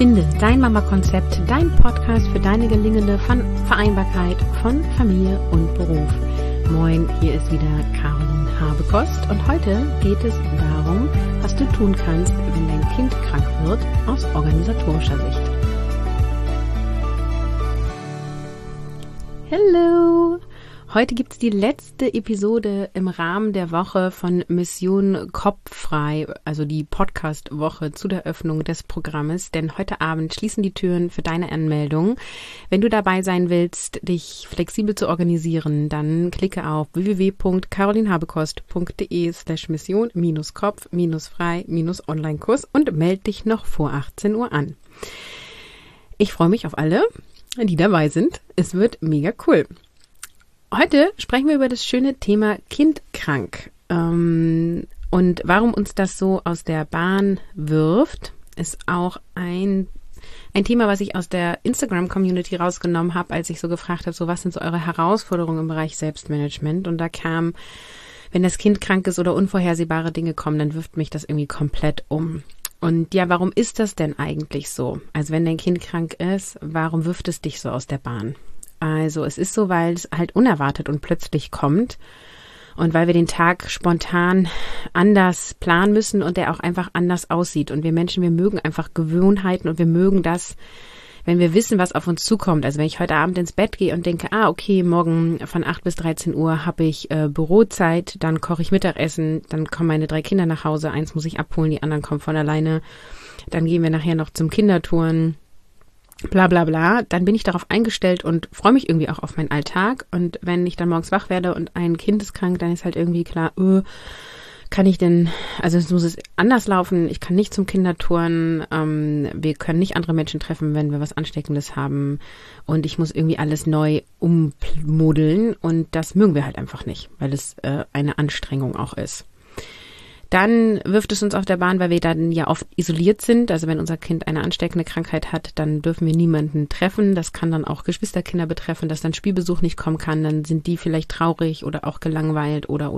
Finde dein Mama-Konzept, dein Podcast für deine gelingende Vereinbarkeit von Familie und Beruf. Moin, hier ist wieder Caroline Habekost und heute geht es darum, was du tun kannst, wenn dein Kind krank wird, aus organisatorischer Sicht. Hello! Heute gibt's die letzte Episode im Rahmen der Woche von Mission Kopffrei, also die Podcast-Woche zu der Öffnung des Programmes, denn heute Abend schließen die Türen für deine Anmeldung. Wenn du dabei sein willst, dich flexibel zu organisieren, dann klicke auf www.carolinhabekost.de/mission-kopf-frei-online-Kurs und melde dich noch vor 18 Uhr an. Ich freue mich auf alle, die dabei sind. Es wird mega cool. Heute sprechen wir über das schöne Thema Kind krank. Und warum uns das so aus der Bahn wirft, ist auch ein Thema, was ich aus der Instagram-Community rausgenommen habe, als ich so gefragt habe, so was sind so eure Herausforderungen im Bereich Selbstmanagement? Und da kam, wenn das Kind krank ist oder unvorhersehbare Dinge kommen, dann wirft mich das irgendwie komplett um. Und ja, warum ist das denn eigentlich so? Also wenn dein Kind krank ist, warum wirft es dich so aus der Bahn? Also es ist so, weil es halt unerwartet und plötzlich kommt und weil wir den Tag spontan anders planen müssen und der auch einfach anders aussieht. Und wir Menschen, wir mögen einfach Gewohnheiten und wir mögen das, wenn wir wissen, was auf uns zukommt. Also wenn ich heute Abend ins Bett gehe und denke, okay, morgen von 8 bis 13 Uhr habe ich Bürozeit, dann koche ich Mittagessen, dann kommen meine 3 Kinder nach Hause, eins muss ich abholen, die anderen kommen von alleine, dann gehen wir nachher noch zum Kindertouren, bla bla bla, dann bin ich darauf eingestellt und freue mich irgendwie auch auf meinen Alltag. Und wenn ich dann morgens wach werde und ein Kind ist krank, dann ist halt irgendwie klar, kann ich denn, also es muss anders laufen, ich kann nicht zum Kindertouren, wir können nicht andere Menschen treffen, wenn wir was Ansteckendes haben und ich muss irgendwie alles neu ummodeln und das mögen wir halt einfach nicht, weil es eine Anstrengung auch ist. Dann wirft es uns auf der Bahn, weil wir dann ja oft isoliert sind. Also wenn unser Kind eine ansteckende Krankheit hat, dann dürfen wir niemanden treffen. Das kann dann auch Geschwisterkinder betreffen, dass dann Spielbesuch nicht kommen kann. Dann sind die vielleicht traurig oder auch gelangweilt oder.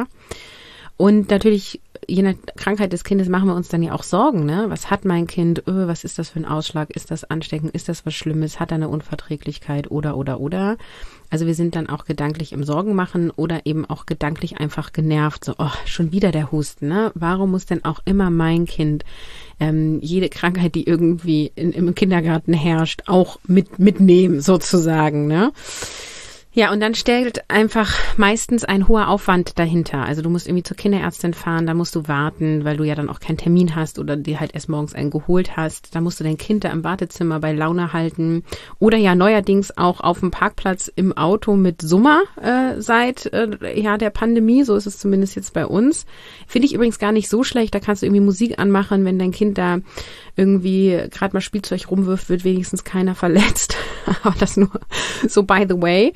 Und natürlich, je nach Krankheit des Kindes machen wir uns dann ja auch Sorgen, ne? Was hat mein Kind? Was ist das für ein Ausschlag? Ist das ansteckend? Ist das was Schlimmes? Hat er eine Unverträglichkeit? Oder. Also wir sind dann auch gedanklich im Sorgen machen oder eben auch gedanklich einfach genervt. So, schon wieder der Husten, ne? Warum muss denn auch immer mein Kind jede Krankheit, die irgendwie im Kindergarten herrscht, auch mitnehmen sozusagen, ne? Ja, und dann stellt einfach meistens ein hoher Aufwand dahinter. Also du musst irgendwie zur Kinderärztin fahren, da musst du warten, weil du ja dann auch keinen Termin hast oder dir halt erst morgens einen geholt hast. Da musst du dein Kind da im Wartezimmer bei Laune halten. Oder ja neuerdings auch auf dem Parkplatz im Auto mit Summer seit der Pandemie. So ist es zumindest jetzt bei uns. Finde ich übrigens gar nicht so schlecht. Da kannst du irgendwie Musik anmachen, wenn dein Kind da irgendwie gerade mal Spielzeug rumwirft, wird wenigstens keiner verletzt. Aber das nur so by the way.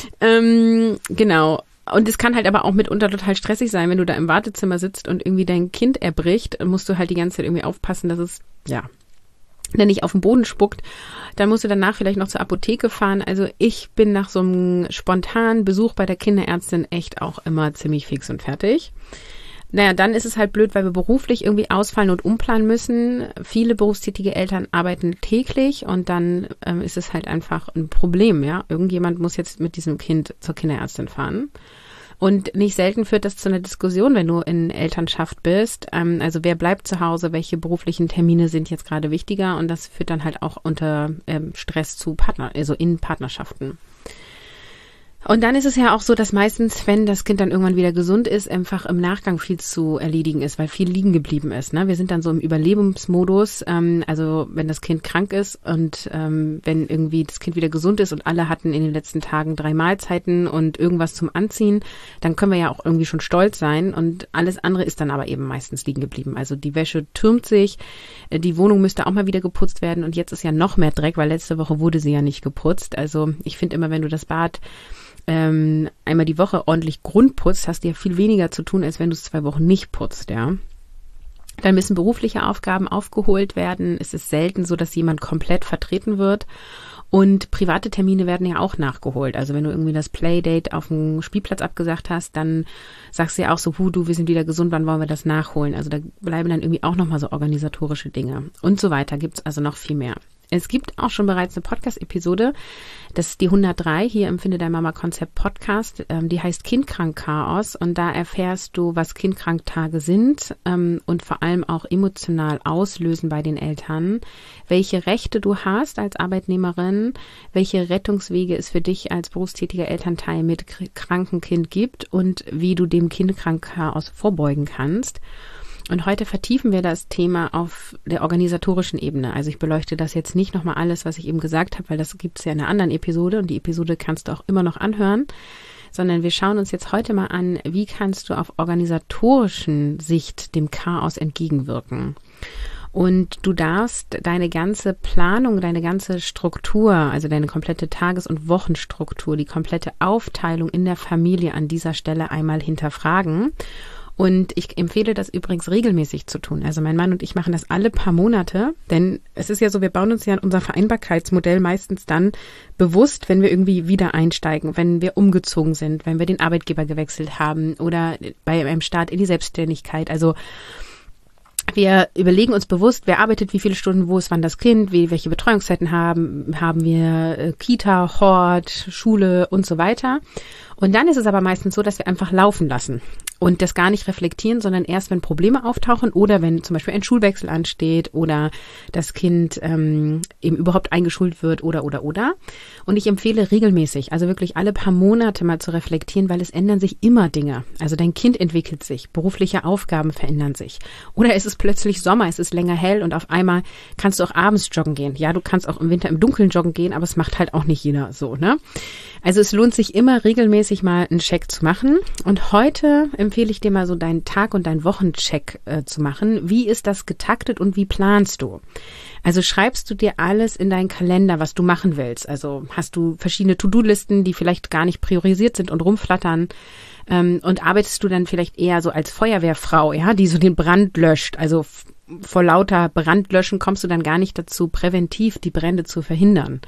Genau. Und es kann halt aber auch mitunter total stressig sein, wenn du da im Wartezimmer sitzt und irgendwie dein Kind erbricht, musst du halt die ganze Zeit irgendwie aufpassen, dass es, nicht auf den Boden spuckt. Dann musst du danach vielleicht noch zur Apotheke fahren. Also ich bin nach so einem spontanen Besuch bei der Kinderärztin echt auch immer ziemlich fix und fertig. Naja, dann ist es halt blöd, weil wir beruflich irgendwie ausfallen und umplanen müssen. Viele berufstätige Eltern arbeiten täglich und dann ist es halt einfach ein Problem, ja. Irgendjemand muss jetzt mit diesem Kind zur Kinderärztin fahren. Und nicht selten führt das zu einer Diskussion, wenn du in Elternschaft bist. Also wer bleibt zu Hause, welche beruflichen Termine sind jetzt gerade wichtiger? Und das führt dann halt auch unter Stress zu in Partnerschaften. Und dann ist es ja auch so, dass meistens, wenn das Kind dann irgendwann wieder gesund ist, einfach im Nachgang viel zu erledigen ist, weil viel liegen geblieben ist. Ne? Wir sind dann so im Überlebensmodus, also wenn das Kind krank ist und wenn irgendwie das Kind wieder gesund ist und alle hatten in den letzten Tagen 3 Mahlzeiten und irgendwas zum Anziehen, dann können wir ja auch irgendwie schon stolz sein und alles andere ist dann aber eben meistens liegen geblieben. Also die Wäsche türmt sich, die Wohnung müsste auch mal wieder geputzt werden und jetzt ist ja noch mehr Dreck, weil letzte Woche wurde sie ja nicht geputzt. Also ich finde immer, wenn du das Bad einmal die Woche ordentlich grundputzt, hast du ja viel weniger zu tun, als wenn du es 2 Wochen nicht putzt, ja. Dann müssen berufliche Aufgaben aufgeholt werden. Es ist selten so, dass jemand komplett vertreten wird. Und private Termine werden ja auch nachgeholt. Also wenn du irgendwie das Playdate auf dem Spielplatz abgesagt hast, dann sagst du ja auch so, wir sind wieder gesund, wann wollen wir das nachholen? Also da bleiben dann irgendwie auch nochmal so organisatorische Dinge und so weiter. Gibt's also noch viel mehr. Es gibt auch schon bereits eine Podcast-Episode, das ist die 103 hier im Finde Dein Mama Konzept Podcast, die heißt Kindkrank-Chaos und da erfährst du, was Kindkrank-Tage sind und vor allem auch emotional auslösen bei den Eltern, welche Rechte du hast als Arbeitnehmerin, welche Rettungswege es für dich als berufstätiger Elternteil mit krankem Kind gibt und wie du dem Kindkrank-Chaos vorbeugen kannst. Und heute vertiefen wir das Thema auf der organisatorischen Ebene. Also ich beleuchte das jetzt nicht nochmal alles, was ich eben gesagt habe, weil das gibt es ja in einer anderen Episode und die Episode kannst du auch immer noch anhören, sondern wir schauen uns jetzt heute mal an, wie kannst du auf organisatorischen Sicht dem Chaos entgegenwirken. Und du darfst deine ganze Planung, deine ganze Struktur, also deine komplette Tages- und Wochenstruktur, die komplette Aufteilung in der Familie an dieser Stelle einmal hinterfragen. Und ich empfehle das übrigens regelmäßig zu tun. Also mein Mann und ich machen das alle paar Monate, denn es ist ja so, wir bauen uns ja unser Vereinbarkeitsmodell meistens dann bewusst, wenn wir irgendwie wieder einsteigen, wenn wir umgezogen sind, wenn wir den Arbeitgeber gewechselt haben oder bei einem Start in die Selbstständigkeit. Also wir überlegen uns bewusst, wer arbeitet wie viele Stunden, wo ist wann das Kind, welche Betreuungszeiten haben wir Kita, Hort, Schule und so weiter. Und dann ist es aber meistens so, dass wir einfach laufen lassen und das gar nicht reflektieren, sondern erst, wenn Probleme auftauchen oder wenn zum Beispiel ein Schulwechsel ansteht oder das Kind eben überhaupt eingeschult wird oder. Und ich empfehle regelmäßig, also wirklich alle paar Monate mal zu reflektieren, weil es ändern sich immer Dinge. Also dein Kind entwickelt sich, berufliche Aufgaben verändern sich. Oder es ist plötzlich Sommer, es ist länger hell und auf einmal kannst du auch abends joggen gehen. Ja, du kannst auch im Winter im Dunkeln joggen gehen, aber es macht halt auch nicht jeder so, ne? Also es lohnt sich immer regelmäßig mal einen Check zu machen. Und heute empfehle ich dir mal so deinen Tag- und deinen Wochencheck zu machen. Wie ist das getaktet und wie planst du? Also schreibst du dir alles in deinen Kalender, was du machen willst? Also hast du verschiedene To-Do-Listen, die vielleicht gar nicht priorisiert sind und rumflattern? Und arbeitest du dann vielleicht eher so als Feuerwehrfrau, ja, die so den Brand löscht? Also vor lauter Brandlöschen kommst du dann gar nicht dazu, präventiv die Brände zu verhindern.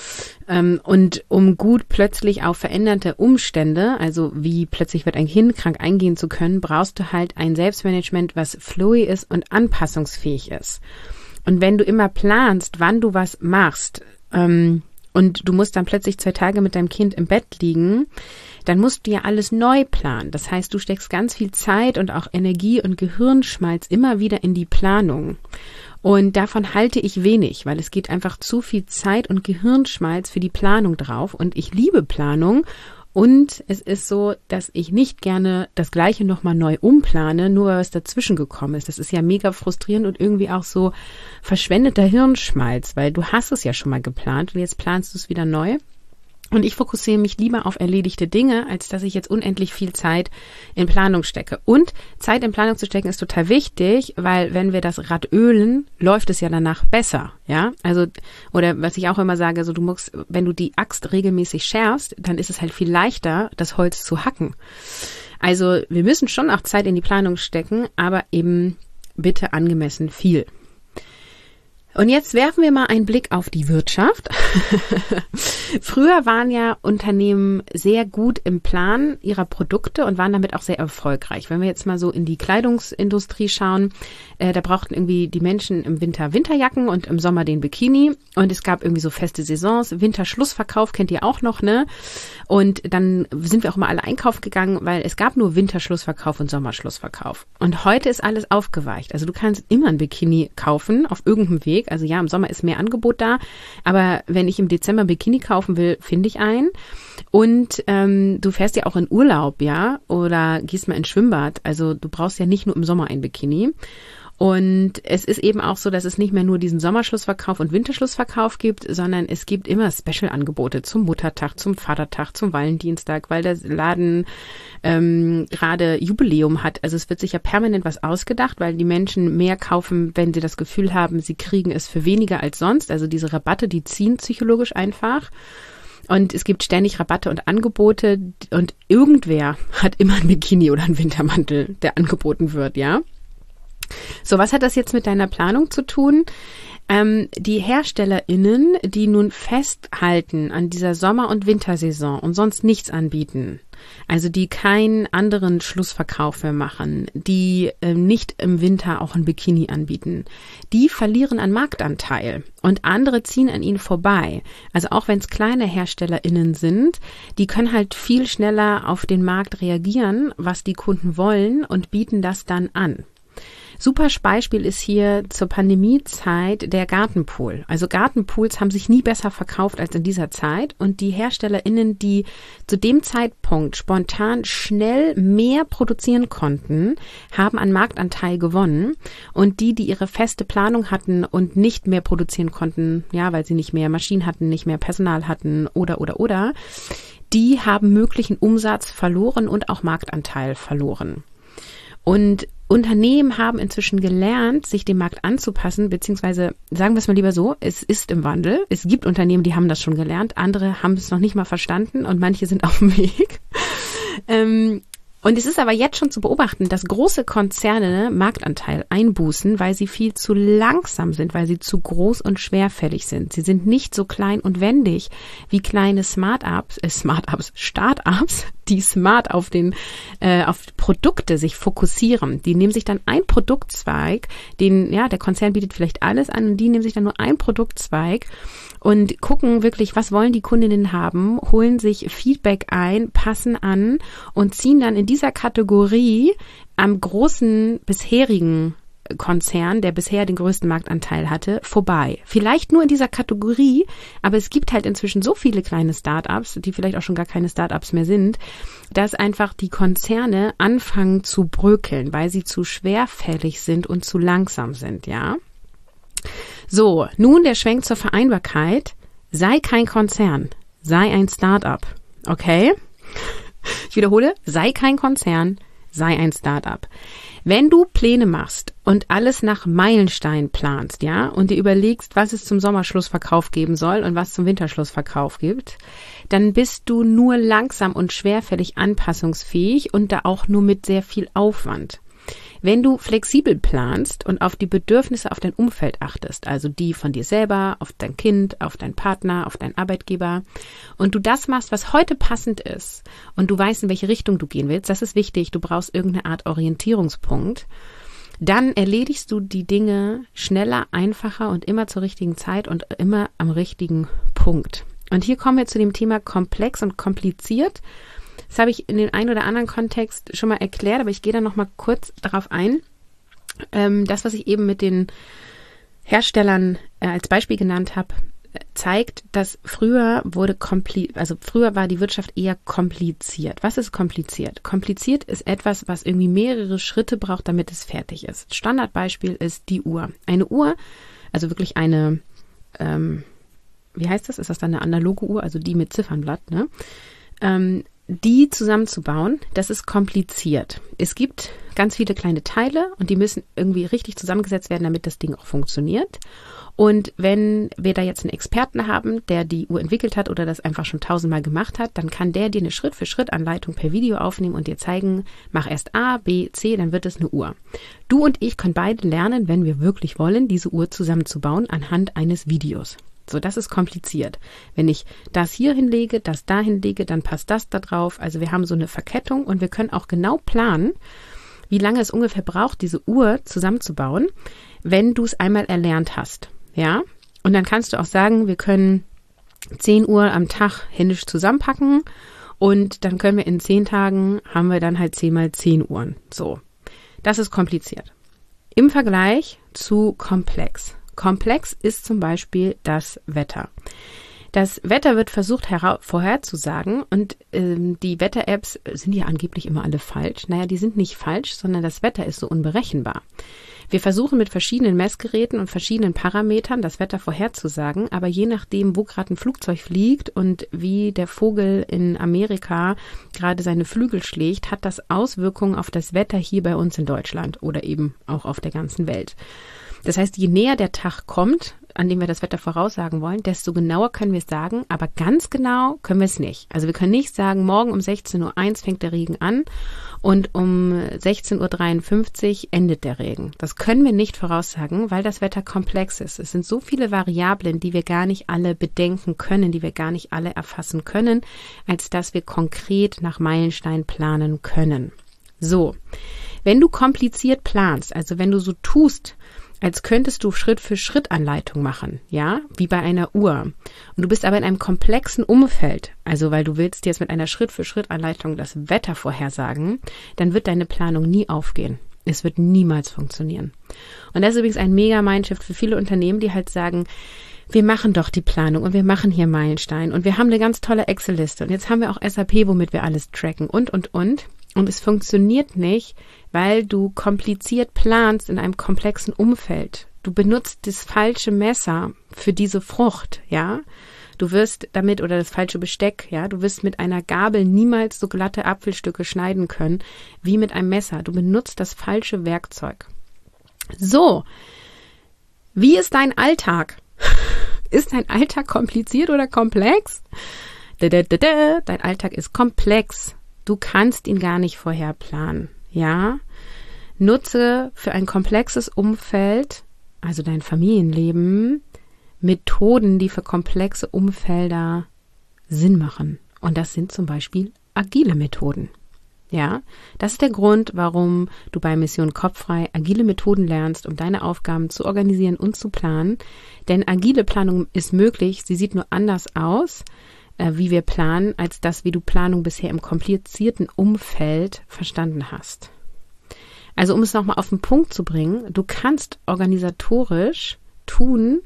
Und um gut plötzlich auf veränderte Umstände, also wie plötzlich wird ein Kind krank eingehen zu können, brauchst du halt ein Selbstmanagement, was fluid ist und anpassungsfähig ist. Und wenn du immer planst, wann du was machst, und du musst dann plötzlich 2 Tage mit deinem Kind im Bett liegen, dann musst du ja alles neu planen. Das heißt, du steckst ganz viel Zeit und auch Energie und Gehirnschmalz immer wieder in die Planung. Und davon halte ich wenig, weil es geht einfach zu viel Zeit und Gehirnschmalz für die Planung drauf. Und ich liebe Planung. Und es ist so, dass ich nicht gerne das Gleiche nochmal neu umplane, nur weil was dazwischen gekommen ist. Das ist ja mega frustrierend und irgendwie auch so verschwendeter Hirnschmalz, weil du hast es ja schon mal geplant und jetzt planst du es wieder neu. Und ich fokussiere mich lieber auf erledigte Dinge, als dass ich jetzt unendlich viel Zeit in Planung stecke. Und Zeit in Planung zu stecken ist total wichtig, weil wenn wir das Rad ölen, läuft es ja danach besser, ja? Also, oder was ich auch immer sage, also du musst, wenn du die Axt regelmäßig schärfst, dann ist es halt viel leichter, das Holz zu hacken. Also, wir müssen schon auch Zeit in die Planung stecken, aber eben bitte angemessen viel. Und jetzt werfen wir mal einen Blick auf die Wirtschaft. Früher waren ja Unternehmen sehr gut im Plan ihrer Produkte und waren damit auch sehr erfolgreich. Wenn wir jetzt mal so in die Kleidungsindustrie schauen, da brauchten irgendwie die Menschen im Winter Winterjacken und im Sommer den Bikini. Und es gab irgendwie so feste Saisons. Winterschlussverkauf kennt ihr auch noch, ne? Und dann sind wir auch mal alle einkaufen gegangen, weil es gab nur Winterschlussverkauf und Sommerschlussverkauf. Und heute ist alles aufgeweicht. Also du kannst immer ein Bikini kaufen auf irgendeinem Weg. Also ja, im Sommer ist mehr Angebot da, aber wenn ich im Dezember Bikini kaufen will, finde ich einen. Und du fährst ja auch in Urlaub, ja, oder gehst mal ins Schwimmbad. Also du brauchst ja nicht nur im Sommer ein Bikini. Und es ist eben auch so, dass es nicht mehr nur diesen Sommerschlussverkauf und Winterschlussverkauf gibt, sondern es gibt immer Special-Angebote zum Muttertag, zum Vatertag, zum Valentinstag, weil der Laden gerade Jubiläum hat. Also es wird sich ja permanent was ausgedacht, weil die Menschen mehr kaufen, wenn sie das Gefühl haben, sie kriegen es für weniger als sonst. Also diese Rabatte, die ziehen psychologisch einfach. Und es gibt ständig Rabatte und Angebote und irgendwer hat immer ein Bikini oder einen Wintermantel, der angeboten wird, ja. So, was hat das jetzt mit deiner Planung zu tun? Die HerstellerInnen, die nun festhalten an dieser Sommer- und Wintersaison und sonst nichts anbieten, also die keinen anderen Schlussverkauf mehr machen, die nicht im Winter auch ein Bikini anbieten, die verlieren an Marktanteil und andere ziehen an ihnen vorbei. Also auch wenn es kleine HerstellerInnen sind, die können halt viel schneller auf den Markt reagieren, was die Kunden wollen und bieten das dann an. Super Beispiel ist hier zur Pandemiezeit der Gartenpool. Also Gartenpools haben sich nie besser verkauft als in dieser Zeit und die HerstellerInnen, die zu dem Zeitpunkt spontan schnell mehr produzieren konnten, haben an Marktanteil gewonnen und die ihre feste Planung hatten und nicht mehr produzieren konnten, ja, weil sie nicht mehr Maschinen hatten, nicht mehr Personal hatten oder, die haben möglichen Umsatz verloren und auch Marktanteil verloren. Und Unternehmen haben inzwischen gelernt, sich dem Markt anzupassen, beziehungsweise sagen wir es mal lieber so, es ist im Wandel. Es gibt Unternehmen, die haben das schon gelernt, andere haben es noch nicht mal verstanden und manche sind auf dem Weg. Und es ist aber jetzt schon zu beobachten, dass große Konzerne Marktanteil einbußen, weil sie viel zu langsam sind, weil sie zu groß und schwerfällig sind. Sie sind nicht so klein und wendig wie kleine Startups, die smart auf Produkte sich fokussieren. Die nehmen sich dann ein Produktzweig, der Konzern bietet vielleicht alles an und die nehmen sich dann nur ein Produktzweig und gucken wirklich, was wollen die Kundinnen haben, holen sich Feedback ein, passen an und ziehen dann in dieser Kategorie am großen bisherigen Konzern, der bisher den größten Marktanteil hatte, vorbei. Vielleicht nur in dieser Kategorie, aber es gibt halt inzwischen so viele kleine Startups, die vielleicht auch schon gar keine Startups mehr sind, dass einfach die Konzerne anfangen zu bröckeln, weil sie zu schwerfällig sind und zu langsam sind, ja. So, nun der Schwenk zur Vereinbarkeit. Sei kein Konzern, sei ein Startup, okay? Ich wiederhole, sei kein Konzern, sei ein Startup. Wenn du Pläne machst und alles nach Meilenstein planst, ja, und dir überlegst, was es zum Sommerschlussverkauf geben soll und was zum Winterschlussverkauf gibt, dann bist du nur langsam und schwerfällig anpassungsfähig und da auch nur mit sehr viel Aufwand. Wenn du flexibel planst und auf die Bedürfnisse auf dein Umfeld achtest, also die von dir selber, auf dein Kind, auf deinen Partner, auf deinen Arbeitgeber und du das machst, was heute passend ist und du weißt, in welche Richtung du gehen willst, das ist wichtig, du brauchst irgendeine Art Orientierungspunkt, dann erledigst du die Dinge schneller, einfacher und immer zur richtigen Zeit und immer am richtigen Punkt. Und hier kommen wir zu dem Thema komplex und kompliziert. Das habe ich in dem einen oder anderen Kontext schon mal erklärt, aber ich gehe da noch mal kurz darauf ein. Das, was ich eben mit den Herstellern als Beispiel genannt habe, zeigt, dass früher war die Wirtschaft eher kompliziert. Was ist kompliziert? Kompliziert ist etwas, was irgendwie mehrere Schritte braucht, damit es fertig ist. Standardbeispiel ist die Uhr. Eine Uhr, also wirklich eine, wie heißt das? Ist das dann eine analoge Uhr? Also die mit Ziffernblatt, ne? Die zusammenzubauen, das ist kompliziert. Es gibt ganz viele kleine Teile und die müssen irgendwie richtig zusammengesetzt werden, damit das Ding auch funktioniert. Und wenn wir da jetzt einen Experten haben, der die Uhr entwickelt hat oder das einfach schon 1000-mal gemacht hat, dann kann der dir eine Schritt-für-Schritt-Anleitung per Video aufnehmen und dir zeigen, mach erst A, B, C, dann wird es eine Uhr. Du und ich können beide lernen, wenn wir wirklich wollen, diese Uhr zusammenzubauen anhand eines Videos. So, das ist kompliziert. Wenn ich das hier hinlege, das da hinlege, dann passt das da drauf. Also wir haben so eine Verkettung und wir können auch genau planen, wie lange es ungefähr braucht, diese Uhr zusammenzubauen, wenn du es einmal erlernt hast. Ja? Und dann kannst du auch sagen, wir können 10 Uhr am Tag händisch zusammenpacken und dann können wir in 10 Tagen haben wir dann halt 10 mal 10 Uhren. So, das ist kompliziert. Im Vergleich zu komplex. Komplex ist zum Beispiel das Wetter. Das Wetter wird versucht vorherzusagen und die Wetter-Apps sind ja angeblich immer alle falsch. Naja, die sind nicht falsch, sondern das Wetter ist so unberechenbar. Wir versuchen mit verschiedenen Messgeräten und verschiedenen Parametern das Wetter vorherzusagen, aber je nachdem, wo gerade ein Flugzeug fliegt und wie der Vogel in Amerika gerade seine Flügel schlägt, hat das Auswirkungen auf das Wetter hier bei uns in Deutschland oder eben auch auf der ganzen Welt. Das heißt, je näher der Tag kommt, an dem wir das Wetter voraussagen wollen, desto genauer können wir es sagen, aber ganz genau können wir es nicht. Also wir können nicht sagen, morgen um 16:01 Uhr fängt der Regen an und um 16:53 Uhr endet der Regen. Das können wir nicht voraussagen, weil das Wetter komplex ist. Es sind so viele Variablen, die wir gar nicht alle bedenken können, die wir gar nicht alle erfassen können, als dass wir konkret nach Meilenstein planen können. So, wenn du kompliziert planst, also wenn du so tust, als könntest du Schritt-für-Schritt-Anleitung machen, ja, wie bei einer Uhr. Und du bist aber in einem komplexen Umfeld, also weil du willst jetzt mit einer Schritt-für-Schritt-Anleitung das Wetter vorhersagen, dann wird deine Planung nie aufgehen. Es wird niemals funktionieren. Und das ist übrigens ein mega Mindshift für viele Unternehmen, die halt sagen, wir machen doch die Planung und wir machen hier Meilenstein und wir haben eine ganz tolle Excel-Liste und jetzt haben wir auch SAP, womit wir alles tracken und. Und es funktioniert nicht, weil du kompliziert planst in einem komplexen Umfeld. Du benutzt das falsche Messer für diese Frucht, ja. Du wirst damit, oder das falsche Besteck, ja. Du wirst mit einer Gabel niemals so glatte Apfelstücke schneiden können, wie mit einem Messer. Du benutzt das falsche Werkzeug. So. Wie ist dein Alltag? Ist dein Alltag kompliziert oder komplex? Dein Alltag ist komplex. Du kannst ihn gar nicht vorher planen, ja? Nutze für ein komplexes Umfeld, also dein Familienleben, Methoden, die für komplexe Umfelder Sinn machen. Und das sind zum Beispiel agile Methoden, ja? Das ist der Grund, warum du bei Mission Kopffrei agile Methoden lernst, um deine Aufgaben zu organisieren und zu planen. Denn agile Planung ist möglich, sie sieht nur anders aus, wie wir planen, als das, wie du Planung bisher im komplizierten Umfeld verstanden hast. Also um es nochmal auf den Punkt zu bringen, du kannst organisatorisch tun,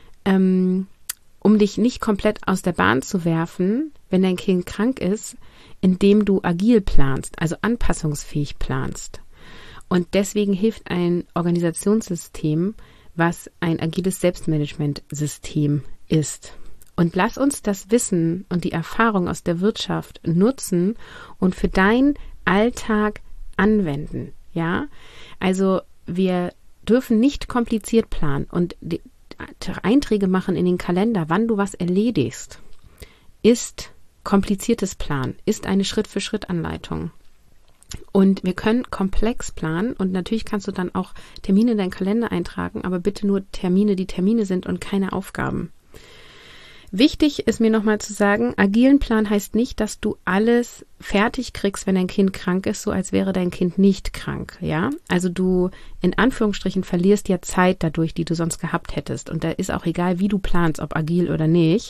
um dich nicht komplett aus der Bahn zu werfen, wenn dein Kind krank ist, indem du agil planst, also anpassungsfähig planst. Und deswegen hilft ein Organisationssystem, was ein agiles Selbstmanagementsystem ist. Und lass uns das Wissen und die Erfahrung aus der Wirtschaft nutzen und für deinen Alltag anwenden, ja? Also wir dürfen nicht kompliziert planen und die Einträge machen in den Kalender, wann du was erledigst, ist kompliziertes Plan, ist eine Schritt-für-Schritt-Anleitung. Und wir können komplex planen und natürlich kannst du dann auch Termine in deinen Kalender eintragen, aber bitte nur Termine, die Termine sind und keine Aufgaben. Wichtig ist mir nochmal zu sagen, agilen Plan heißt nicht, dass du alles fertig kriegst, wenn dein Kind krank ist, so als wäre dein Kind nicht krank, ja? Also du in Anführungsstrichen verlierst ja Zeit dadurch, die du sonst gehabt hättest. Und da ist auch egal, wie du planst, ob agil oder nicht.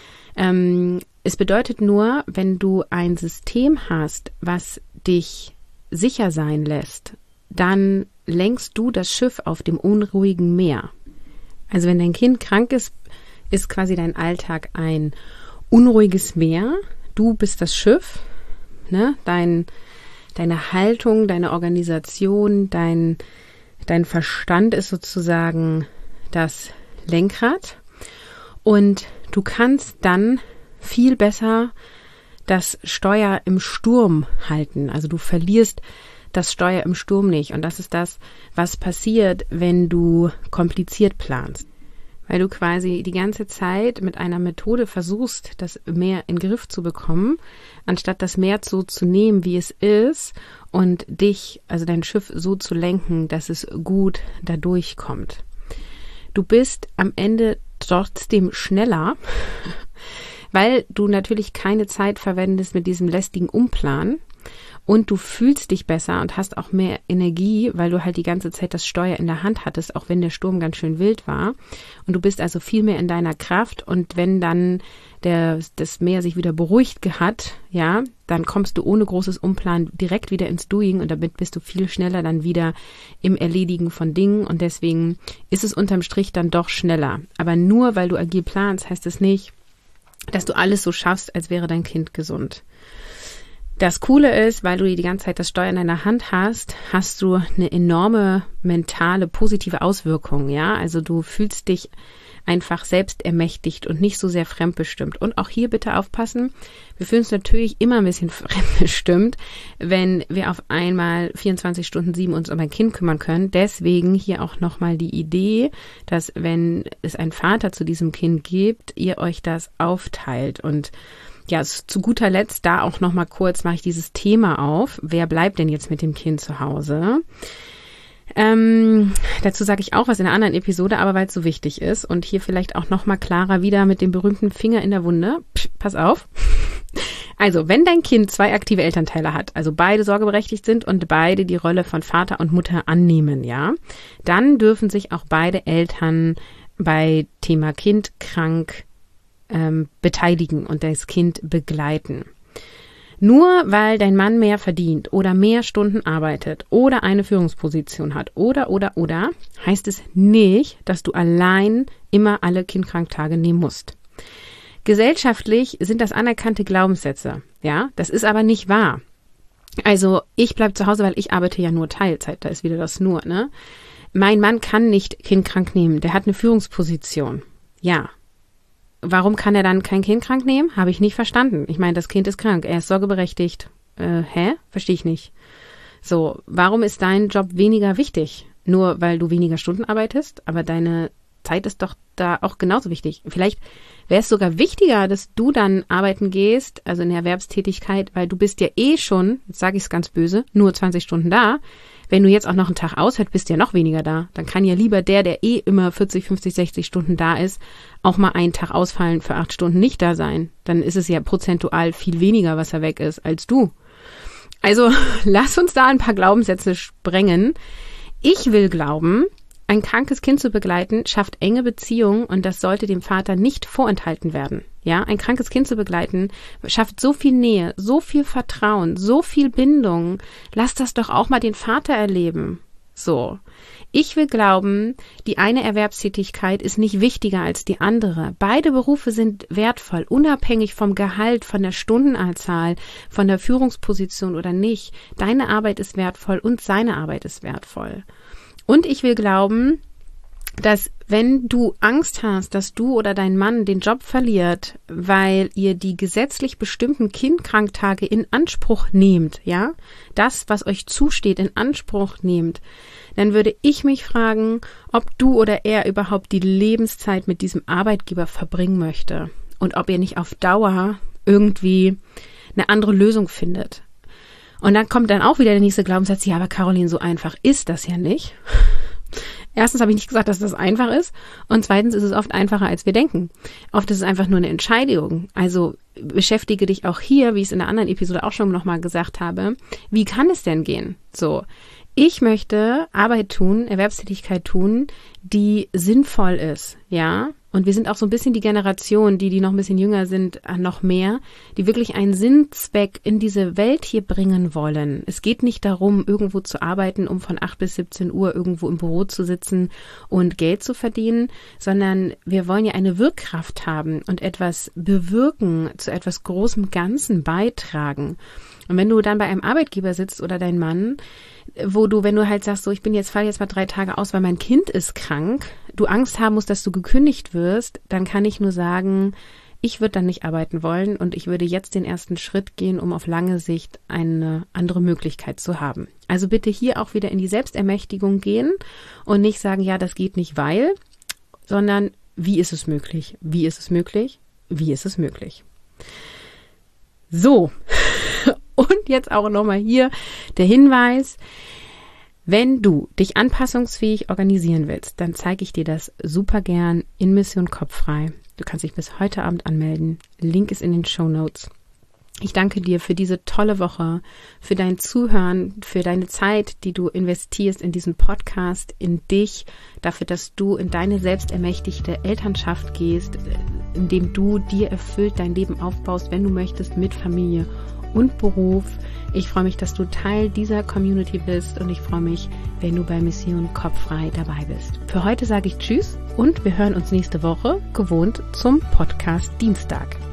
Es bedeutet nur, wenn du ein System hast, was dich sicher sein lässt, dann lenkst du das Schiff auf dem unruhigen Meer. Also wenn dein Kind krank ist, ist quasi dein Alltag ein unruhiges Meer. Du bist das Schiff, ne? Deine Haltung, deine Organisation, dein Verstand ist sozusagen das Lenkrad. Und du kannst dann viel besser das Steuer im Sturm halten. Also du verlierst das Steuer im Sturm nicht. Und das ist das, was passiert, wenn du kompliziert planst. Weil du quasi die ganze Zeit mit einer Methode versuchst, das Meer in den Griff zu bekommen, anstatt das Meer so zu nehmen, wie es ist und dich, also dein Schiff so zu lenken, dass es gut da durchkommt. Du bist am Ende trotzdem schneller, weil du natürlich keine Zeit verwendest mit diesem lästigen Umplanen. Und du fühlst dich besser und hast auch mehr Energie, weil du halt die ganze Zeit das Steuer in der Hand hattest, auch wenn der Sturm ganz schön wild war. Und du bist also viel mehr in deiner Kraft. Und wenn dann das Meer sich wieder beruhigt hat, ja, dann kommst du ohne großes Umplanen direkt wieder ins Doing und damit bist du viel schneller dann wieder im Erledigen von Dingen. Und deswegen ist es unterm Strich dann doch schneller. Aber nur weil du agil planst, heißt es nicht, dass du alles so schaffst, als wäre dein Kind gesund. Das Coole ist, weil du die ganze Zeit das Steuer in deiner Hand hast, hast du eine enorme mentale, positive Auswirkung, ja. Also du fühlst dich einfach selbst ermächtigt und nicht so sehr fremdbestimmt. Und auch hier bitte aufpassen, wir fühlen uns natürlich immer ein bisschen fremdbestimmt, wenn wir auf einmal 24/7 uns um ein Kind kümmern können. Deswegen hier auch nochmal die Idee, dass wenn es einen Vater zu diesem Kind gibt, ihr euch das aufteilt. Und ja, zu guter Letzt da auch nochmal kurz mache ich dieses Thema auf. Wer bleibt denn jetzt mit dem Kind zu Hause? Dazu sage ich auch was in einer anderen Episode, aber weil es so wichtig ist und hier vielleicht auch nochmal klarer wieder mit dem berühmten Finger in der Wunde. Pass auf. Also, wenn dein Kind 2 aktive Elternteile hat, also beide sorgeberechtigt sind und beide die Rolle von Vater und Mutter annehmen, ja, dann dürfen sich auch beide Eltern bei Thema Kind krank beteiligen und das Kind begleiten. Nur weil dein Mann mehr verdient oder mehr Stunden arbeitet oder eine Führungsposition hat oder, heißt es nicht, dass du allein immer alle Kindkranktage nehmen musst. Gesellschaftlich sind das anerkannte Glaubenssätze, ja, das ist aber nicht wahr. Also ich bleibe zu Hause, weil ich arbeite ja nur Teilzeit, da ist wieder das nur, ne? Mein Mann kann nicht Kind krank nehmen, der hat eine Führungsposition, ja. Warum kann er dann kein Kind krank nehmen? Habe ich nicht verstanden. Ich meine, das Kind ist krank, er ist sorgeberechtigt. Verstehe ich nicht. So, warum ist dein Job weniger wichtig? Nur weil du weniger Stunden arbeitest, aber deine Zeit ist doch da auch genauso wichtig. Vielleicht wäre es sogar wichtiger, dass du dann arbeiten gehst, also in der Erwerbstätigkeit, weil du bist ja eh schon, jetzt sage ich es ganz böse, nur 20 Stunden da. Wenn du jetzt auch noch einen Tag aushältst, bist du ja noch weniger da. Dann kann ja lieber der eh immer 40, 50, 60 Stunden da ist, auch mal einen Tag ausfallen, für 8 Stunden nicht da sein. Dann ist es ja prozentual viel weniger, was er weg ist, als du. Also lass uns da ein paar Glaubenssätze sprengen. Ich will glauben, ein krankes Kind zu begleiten, schafft enge Beziehungen und das sollte dem Vater nicht vorenthalten werden. Ja, ein krankes Kind zu begleiten, schafft so viel Nähe, so viel Vertrauen, so viel Bindung. Lass das doch auch mal den Vater erleben. So. Ich will glauben, die eine Erwerbstätigkeit ist nicht wichtiger als die andere. Beide Berufe sind wertvoll, unabhängig vom Gehalt, von der Stundenanzahl, von der Führungsposition oder nicht. Deine Arbeit ist wertvoll und seine Arbeit ist wertvoll. Und ich will glauben, dass wenn du Angst hast, dass du oder dein Mann den Job verliert, weil ihr die gesetzlich bestimmten Kindkranktage in Anspruch nehmt, ja, das, was euch zusteht, in Anspruch nehmt, dann würde ich mich fragen, ob du oder er überhaupt die Lebenszeit mit diesem Arbeitgeber verbringen möchte und ob ihr nicht auf Dauer irgendwie eine andere Lösung findet. Und dann kommt dann auch wieder der nächste Glaubenssatz, ja, aber Caroline, so einfach ist das ja nicht. Erstens habe ich nicht gesagt, dass das einfach ist und zweitens ist es oft einfacher, als wir denken. Oft ist es einfach nur eine Entscheidung. Also beschäftige dich auch hier, wie ich es in der anderen Episode auch schon nochmal gesagt habe, wie kann es denn gehen? So, ich möchte Arbeit tun, Erwerbstätigkeit tun, die sinnvoll ist, ja. Und wir sind auch so ein bisschen die Generation, die noch ein bisschen jünger sind, noch mehr, die wirklich einen Sinnzweck in diese Welt hier bringen wollen. Es geht nicht darum, irgendwo zu arbeiten, um von 8 bis 17 Uhr irgendwo im Büro zu sitzen und Geld zu verdienen, sondern wir wollen ja eine Wirkkraft haben und etwas bewirken, zu etwas großem Ganzen beitragen. Und wenn du dann bei einem Arbeitgeber sitzt oder dein Mann, wenn du halt sagst, so, falle jetzt mal 3 Tage aus, weil mein Kind ist krank, du Angst haben musst, dass du gekündigt wirst, dann kann ich nur sagen, ich würde dann nicht arbeiten wollen und ich würde jetzt den ersten Schritt gehen, um auf lange Sicht eine andere Möglichkeit zu haben. Also bitte hier auch wieder in die Selbstermächtigung gehen und nicht sagen, ja, das geht nicht, weil, sondern wie ist es möglich? Wie ist es möglich? Wie ist es möglich? So. Und jetzt auch nochmal hier der Hinweis, wenn du dich anpassungsfähig organisieren willst, dann zeige ich dir das super gern in Mission Kopffrei. Du kannst dich bis heute Abend anmelden. Link ist in den Shownotes. Ich danke dir für diese tolle Woche, für dein Zuhören, für deine Zeit, die du investierst in diesen Podcast, in dich, dafür, dass du in deine selbstermächtigte Elternschaft gehst, indem du dir erfüllt dein Leben aufbaust, wenn du möchtest, mit Familie und Beruf. Ich freue mich, dass du Teil dieser Community bist und ich freue mich, wenn du bei Mission Kopffrei dabei bist. Für heute sage ich Tschüss und wir hören uns nächste Woche gewohnt zum Podcast Dienstag.